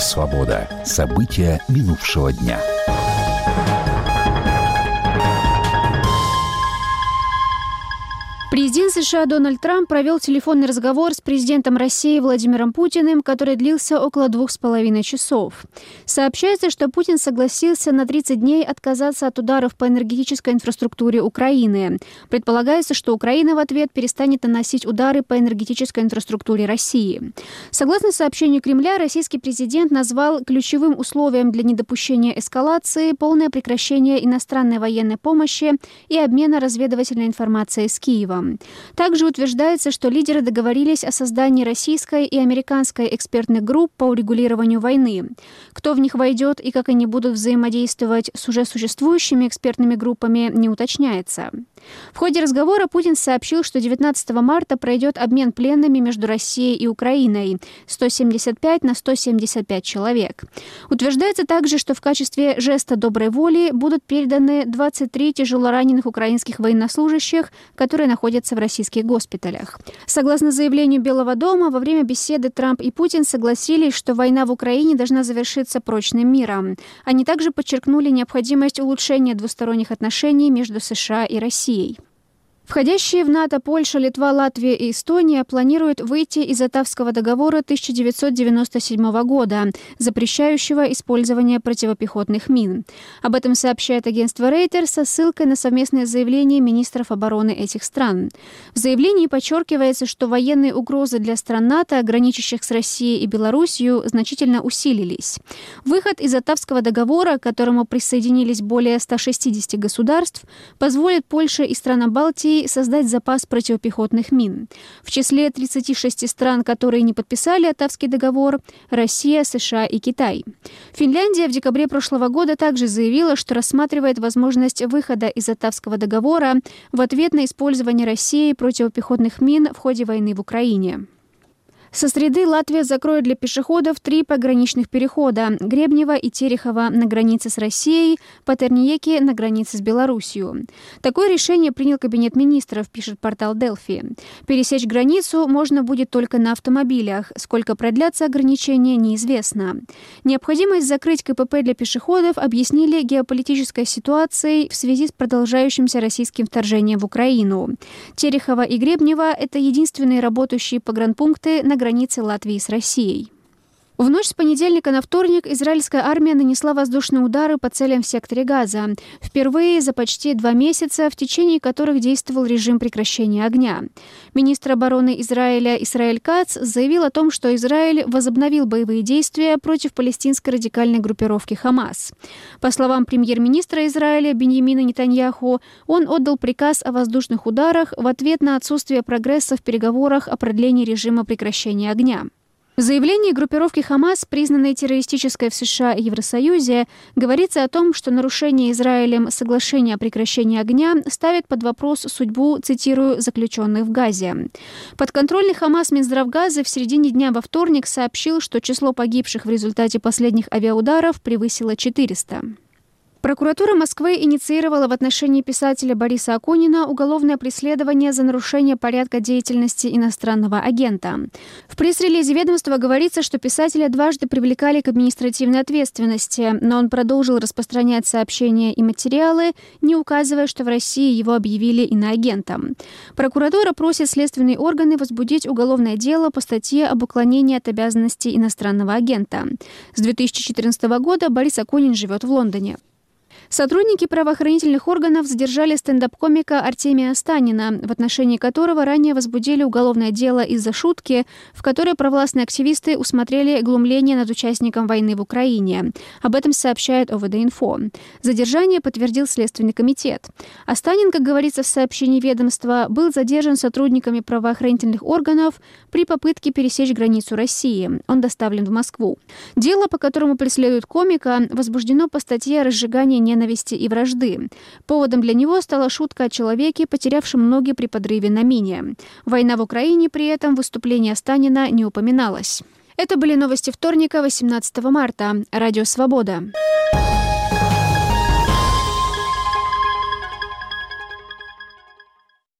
«Свобода». События минувшего дня. Президент США Дональд Трамп провел телефонный разговор с президентом России Владимиром Путиным, который длился около 2,5 часов. Сообщается, что Путин согласился на 30 дней отказаться от ударов по энергетической инфраструктуре Украины. Предполагается, что Украина в ответ перестанет наносить удары по энергетической инфраструктуре России. Согласно сообщению Кремля, российский президент назвал ключевым условием для недопущения эскалации полное прекращение иностранной военной помощи и обмена разведывательной информацией с Киевом. Также утверждается, что лидеры договорились о создании российской и американской экспертных групп по урегулированию войны. Кто в них войдет и как они будут взаимодействовать с уже существующими экспертными группами, не уточняется. В ходе разговора Путин сообщил, что 19 марта пройдет обмен пленными между Россией и Украиной – 175 на 175 человек. Утверждается также, что в качестве жеста доброй воли будут переданы 23 тяжелораненых украинских военнослужащих, которые находятся в российских госпиталях. Согласно заявлению Белого дома, во время беседы Трамп и Путин согласились, что война в Украине должна завершиться прочным миром. Они также подчеркнули необходимость улучшения двусторонних отношений между США и Россией. Входящие в НАТО Польша, Литва, Латвия и Эстония планируют выйти из Оттавского договора 1997 года, запрещающего использование противопехотных мин. Об этом сообщает агентство Reuters со ссылкой на совместное заявление министров обороны этих стран. В заявлении подчеркивается, что военные угрозы для стран НАТО, граничащих с Россией и Белоруссией, значительно усилились. Выход из Оттавского договора, к которому присоединились более 160 государств, позволит Польше и странам Балтии создать запас противопехотных мин. В числе 36 стран, которые не подписали Оттавский договор, Россия, США и Китай. Финляндия в декабре прошлого года также заявила, что рассматривает возможность выхода из Оттавского договора в ответ на использование Россией противопехотных мин в ходе войны в Украине. Со среды Латвия закроет для пешеходов 3 пограничных перехода – Гребнево и Терехово на границе с Россией, Патерниеки на границе с Белоруссией. Такое решение принял Кабинет министров, пишет портал Delphi. Пересечь границу можно будет только на автомобилях. Сколько продлятся ограничения, неизвестно. Необходимость закрыть КПП для пешеходов объяснили геополитической ситуацией в связи с продолжающимся российским вторжением в Украину. Терехово и Гребнево – это единственные работающие погранпункты на границе Латвии с Россией. В ночь с понедельника на вторник израильская армия нанесла воздушные удары по целям в секторе Газа. Впервые за почти 2 месяца, в течение которых действовал режим прекращения огня. Министр обороны Израиля Исраэль Кац заявил о том, что Израиль возобновил боевые действия против палестинской радикальной группировки «Хамас». По словам премьер-министра Израиля Биньямина Нетаньяху, он отдал приказ о воздушных ударах в ответ на отсутствие прогресса в переговорах о продлении режима прекращения огня. В заявлении группировки «Хамас», признанной террористической в США и Евросоюзе, говорится о том, что нарушение Израилем соглашения о прекращении огня ставит под вопрос судьбу, цитирую, заключенных в Газе. Подконтрольный «Хамас» Минздрав Газы в середине дня во вторник сообщил, что число погибших в результате последних авиаударов превысило 400. Прокуратура Москвы инициировала в отношении писателя Бориса Акунина уголовное преследование за нарушение порядка деятельности иностранного агента. В пресс-релизе ведомства говорится, что писателя дважды привлекали к административной ответственности, но он продолжил распространять сообщения и материалы, не указывая, что в России его объявили иноагентом. Прокуратура просит следственные органы возбудить уголовное дело по статье об уклонении от обязанностей иностранного агента. С 2014 года Борис Акунин живет в Лондоне. Сотрудники правоохранительных органов задержали стендап-комика Артемия Останина, в отношении которого ранее возбудили уголовное дело из-за шутки, в которой провластные активисты усмотрели глумление над участником войны в Украине. Об этом сообщает ОВД-Инфо. Задержание подтвердил Следственный комитет. Останин, как говорится в сообщении ведомства, был задержан сотрудниками правоохранительных органов при попытке пересечь границу России. Он доставлен в Москву. Дело, по которому преследуют комика, возбуждено по статье о разжигании ненависти и вражды. Поводом для него стала шутка о человеке, потерявшем ноги при подрыве на мине. Война в Украине при этом в выступлении Останина не упоминалось. Это были новости вторника, 18 марта. Радио «Свобода».